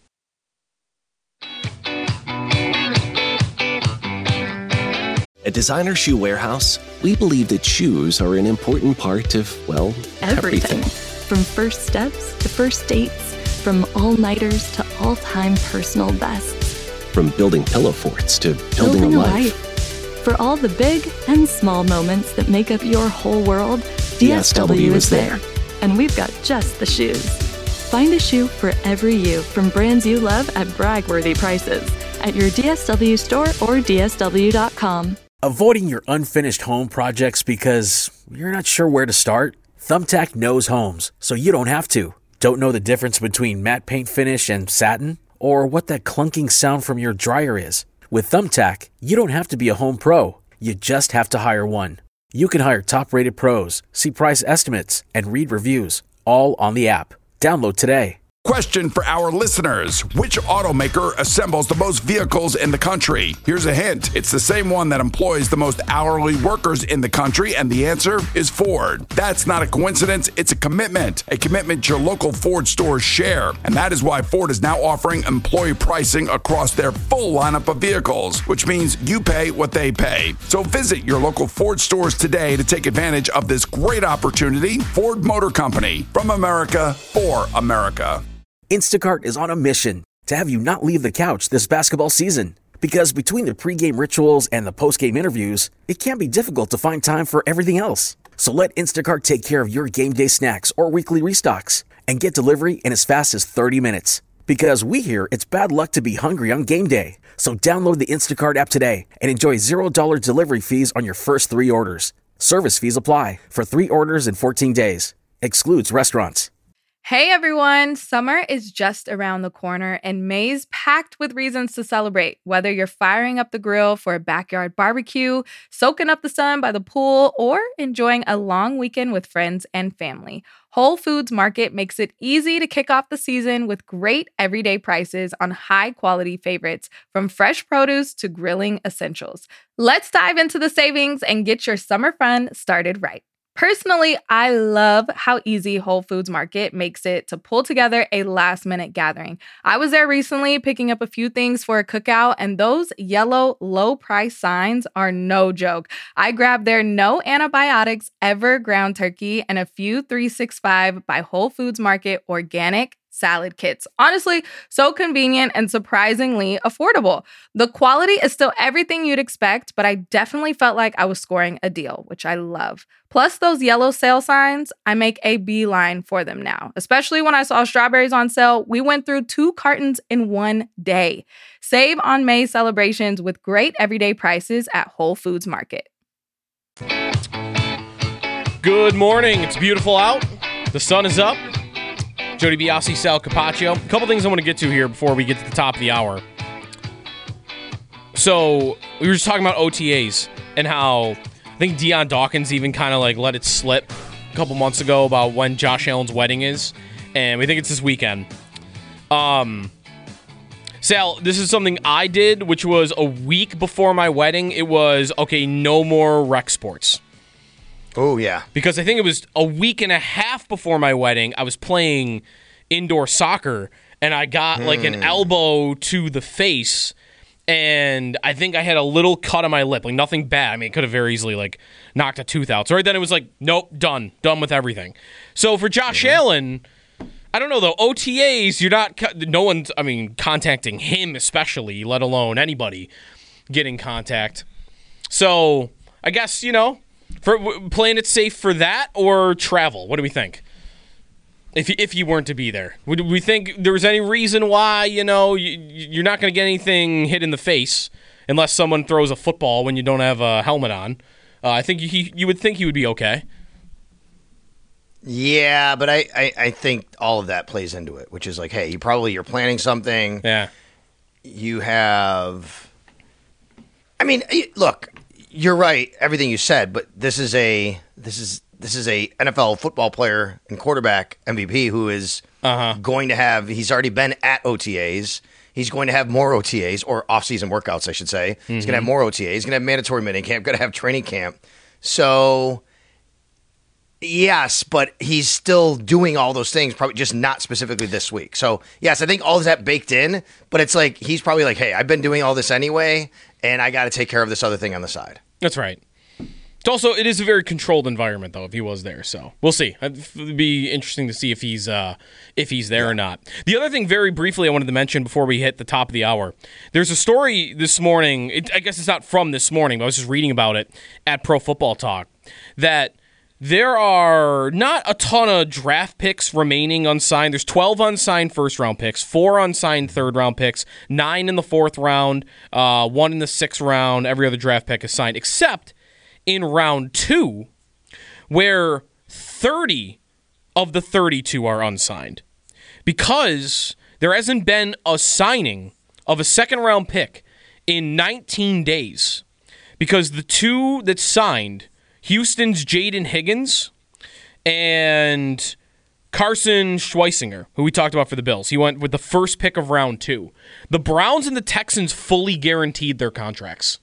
At Designer Shoe Warehouse, we believe that shoes are an important part of, everything. From first steps to first dates, from all-nighters to all-time personal bests. From building pillow forts to building a life. For all the big and small moments that make up your whole world, DSW is there. And we've got just the shoes. Find a shoe for every you from brands you love at brag-worthy prices at your DSW store or DSW.com. Avoiding your unfinished home projects because you're not sure where to start? Thumbtack knows homes, so you don't have to. Don't know the difference between matte paint finish and satin? Or what that clunking sound from your dryer is? With Thumbtack, you don't have to be a home pro. You just have to hire one. You can hire top-rated pros, see price estimates, and read reviews, all on the app. Download today. Question for our listeners. Which automaker assembles the most vehicles in the country? Here's a hint. It's the same one that employs the most hourly workers in the country, and the answer is Ford. That's not a coincidence. It's a commitment your local Ford stores share. And that is why Ford is now offering employee pricing across their full lineup of vehicles, which means you pay what they pay. So visit your local Ford stores today to take advantage of this great opportunity. Ford Motor Company, from America for America. Instacart is on a mission to have you not leave the couch this basketball season. Because between the pregame rituals and the postgame interviews, it can be difficult to find time for everything else. So let Instacart take care of your game day snacks or weekly restocks and get delivery in as fast as 30 minutes. Because we hear it's bad luck to be hungry on game day. So download the Instacart app today and enjoy $0 delivery fees on your first 3 orders. Service fees apply for 3 orders in 14 days. Excludes restaurants. Hey everyone, summer is just around the corner and May's packed with reasons to celebrate. Whether you're firing up the grill for a backyard barbecue, soaking up the sun by the pool, or enjoying a long weekend with friends and family, Whole Foods Market makes it easy to kick off the season with great everyday prices on high-quality favorites, from fresh produce to grilling essentials. Let's dive into the savings and get your summer fun started right. Personally, I love how easy Whole Foods Market makes it to pull together a last-minute gathering. I was there recently picking up a few things for a cookout, and those yellow low-price signs are no joke. I grabbed their no antibiotics ever ground turkey and a few 365 by Whole Foods Market organic salad kits. Honestly, so convenient and surprisingly affordable. The quality is still everything you'd expect, but I definitely felt like I was scoring a deal, which I love. Plus, those yellow sale signs, I make a beeline for them now. Especially when I saw strawberries on sale, we went through 2 cartons in one day. Save on May celebrations with great everyday prices at Whole Foods Market. Good morning. It's beautiful out. The sun is up. Jody Biasi, Sal Capaccio. A couple things I want to get to here before we get to the top of the hour. So, we were just talking about OTAs and how I think Deion Dawkins even kind of like let it slip a couple months ago about when Josh Allen's wedding is. And we think it's this weekend. Sal, this is something I did, which was a week before my wedding. It was, okay, no more rec sports. Oh, yeah. Because I think it was a week and a half before my wedding, I was playing indoor soccer, and I got like an elbow to the face, and I think I had a little cut on my lip, like nothing bad. I mean, it could have very easily like knocked a tooth out. So right then it was like, nope, done with everything. So for Josh Allen, I don't know though, OTAs, you're not, no one's, I mean, contacting him especially, let alone anybody getting contact. So I guess, you know, for playing it safe for that or travel? What do we think? If you weren't to be there, would we think there was any reason why, you know, you're not going to get anything hit in the face unless someone throws a football when you don't have a helmet on? I think you would think he would be okay. Yeah, but I think all of that plays into it, which is like, hey, you're planning something. Yeah. You have, I mean, look. You're right, everything you said, but this is a NFL football player and quarterback MVP who is going to have. He's already been at OTAs. He's going to have more OTAs or off-season workouts, I should say. Mm-hmm. He's going to have more OTAs. He's going to have mandatory minicamp. Going to have training camp. So yes, but he's still doing all those things, probably just not specifically this week. So yes, I think all of that baked in, but it's like he's probably like, hey, I've been doing all this anyway, and I got to take care of this other thing on the side. That's right. It's also, it is a very controlled environment, though, if he was there. So we'll see. It'd be interesting to see if he's there or not. The other thing, very briefly, I wanted to mention before we hit the top of the hour. There's a story this morning. I guess it's not from this morning, but I was just reading about it at Pro Football Talk, that there are not a ton of draft picks remaining unsigned. There's 12 unsigned first-round picks, 4 unsigned third-round picks, 9 in the 4th round, 1 in the 6th round. Every other draft pick is signed, except in round 2, where 30 of the 32 are unsigned. Because there hasn't been a signing of a second-round pick in 19 days. Because the 2 that signed, Houston's Jaden Higgins and Carson Schweisinger, who we talked about for the Bills. He went with the first pick of round 2. The Browns and the Texans fully guaranteed their contracts.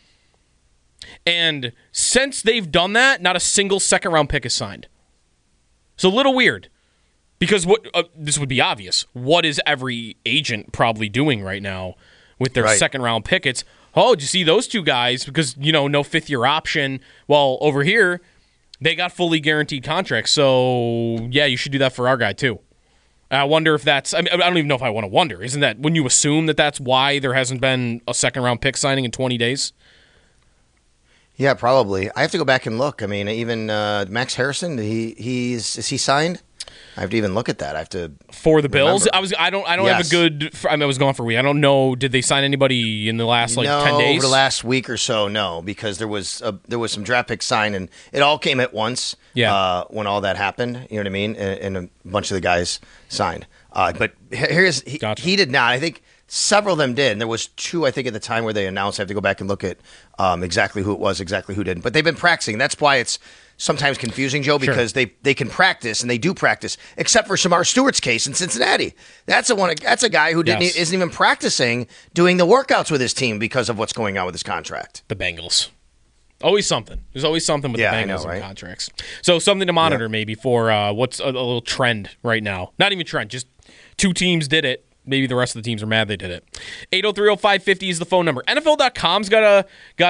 And since they've done that, not a single second-round pick is signed. So a little weird. Because this would be obvious. What is every agent probably doing right now with their second-round pick? It's, did you see those two guys? Because, no fifth-year option. Well, over here, they got fully guaranteed contracts. So, yeah, you should do that for our guy, too. I wonder if that's... I don't even know if I want to wonder. Isn't that... When you assume that that's why there hasn't been a second-round pick signing in 20 days? Yeah, probably. I have to go back and look. I mean, even Max Harrison, is he signed? I have to even look at that. I have to for the Bills. Remember. I don't have a good. I was gone for a week. I don't know. Did they sign anybody in the last 10 days? Over the last week or so, no, because there was some draft picks signed, and it all came at once. Yeah. When all that happened, you know what I mean, and a bunch of the guys signed. But he did not. I think several of them did, and there was 2, I think, at the time where they announced. I have to go back and look at exactly who it was, exactly who didn't. But they've been practicing. That's why it's sometimes confusing, Joe, because they can practice, and they do practice, except for Shamar Stewart's case in Cincinnati. That's a guy who isn't even practicing doing the workouts with his team because of what's going on with his contract. The Bengals. Always something. There's always something with the Bengals and contracts. So something to monitor maybe for what's a little trend right now. Not even trend, just 2 teams did it. Maybe the rest of the teams are mad they did it. 803-0550 is the phone number. NFL.com's got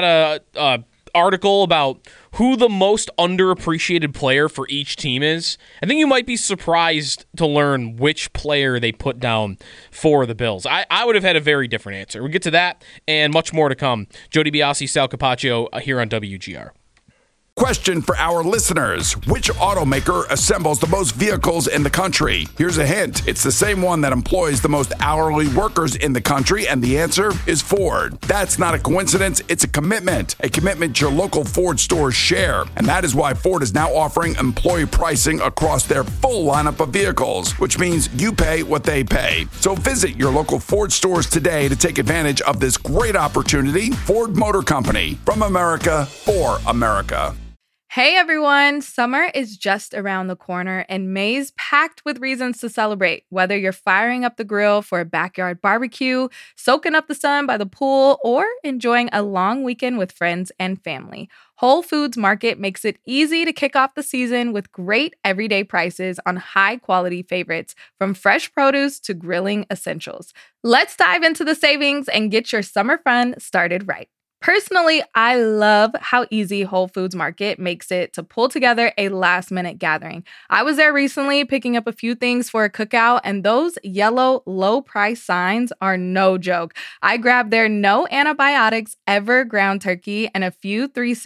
a article about who the most underappreciated player for each team is. I think you might be surprised to learn which player they put down for the Bills. I would have had a very different answer. We'll get to that and much more to come. Joe DiBiase, Sal Capaccio here on WGR. Question for our listeners. Which automaker assembles the most vehicles in the country? Here's a hint. It's the same one that employs the most hourly workers in the country, and the answer is Ford. That's not a coincidence. It's a commitment your local Ford stores share. And that is why Ford is now offering employee pricing across their full lineup of vehicles, which means you pay what they pay. So visit your local Ford stores today to take advantage of this great opportunity. Ford Motor Company, from America for America. Hey everyone, summer is just around the corner and May's packed with reasons to celebrate. Whether you're firing up the grill for a backyard barbecue, soaking up the sun by the pool, or enjoying a long weekend with friends and family, Whole Foods Market makes it easy to kick off the season with great everyday prices on high-quality favorites, from fresh produce to grilling essentials. Let's dive into the savings and get your summer fun started right. Personally, I love how easy Whole Foods Market makes it to pull together a last-minute gathering. I was there recently picking up a few things for a cookout, and those yellow low-price signs are no joke. I grabbed their no antibiotics ever ground turkey and a few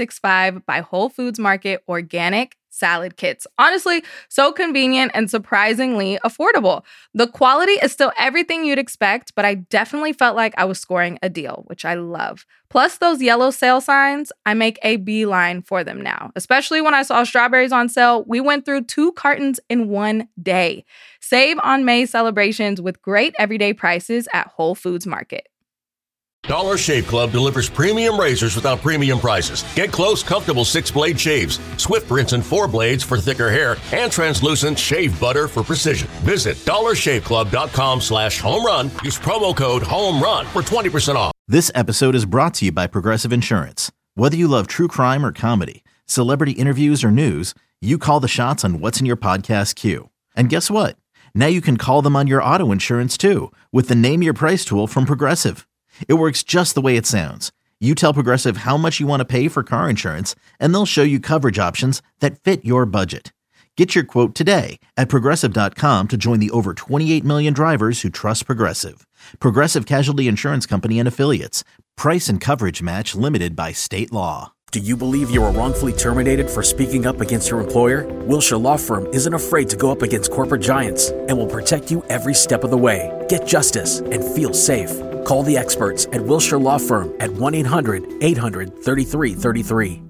365 by Whole Foods Market organic salad kits. Honestly, so convenient and surprisingly affordable. The quality is still everything you'd expect, but I definitely felt like I was scoring a deal, which I love. Plus those yellow sale signs, I make a beeline for them now. Especially when I saw strawberries on sale, we went through 2 cartons in one day. Save on May celebrations with great everyday prices at Whole Foods Market. Dollar Shave Club delivers premium razors without premium prices. Get close, comfortable 6-blade shaves, swift rinse and 4 blades for thicker hair, and translucent shave butter for precision. Visit dollarshaveclub.com/homerun. Use promo code HOMERUN for 20% off. This episode is brought to you by Progressive Insurance. Whether you love true crime or comedy, celebrity interviews or news, you call the shots on what's in your podcast queue. And guess what? Now you can call them on your auto insurance too with the Name Your Price tool from Progressive. It works just the way it sounds. You tell Progressive how much you want to pay for car insurance, and they'll show you coverage options that fit your budget. Get your quote today at Progressive.com to join the over 28 million drivers who trust Progressive. Progressive Casualty Insurance Company and Affiliates. Price and coverage match limited by state law. Do you believe you were wrongfully terminated for speaking up against your employer? Wilshire Law Firm isn't afraid to go up against corporate giants and will protect you every step of the way. Get justice and feel safe. Call the experts at Wilshire Law Firm at 1-800-800-3333.